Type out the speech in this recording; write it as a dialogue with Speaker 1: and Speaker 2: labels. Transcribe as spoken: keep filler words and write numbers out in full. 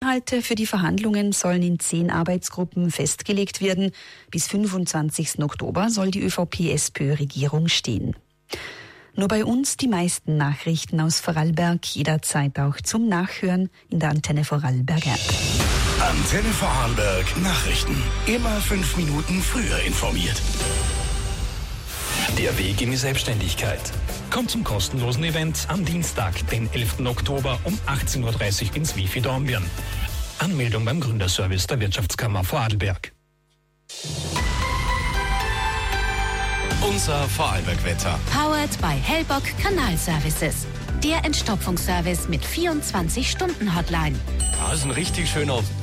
Speaker 1: Inhalte für die Verhandlungen sollen in zehn Arbeitsgruppen festgelegt werden. Bis fünfundzwanzigsten Oktober soll die ÖVP-SPÖ-Regierung stehen. Nur bei uns die meisten Nachrichten aus Vorarlberg, jederzeit auch zum Nachhören in der Antenne Vorarlberger.
Speaker 2: Antenne Vorarlberg Nachrichten. Immer fünf Minuten früher informiert.
Speaker 3: Der Weg in die Selbstständigkeit. Kommt zum kostenlosen Event am Dienstag, den elften Oktober um achtzehn Uhr dreißig ins Wifi Dornbirn. Anmeldung beim Gründerservice der Wirtschaftskammer Vorarlberg.
Speaker 2: Unser Vorarlberg-Wetter.
Speaker 4: Powered by Hellbock Kanalservices. Der Entstopfungsservice mit vierundzwanzig Stunden Hotline.
Speaker 5: Das ist ein richtig schöner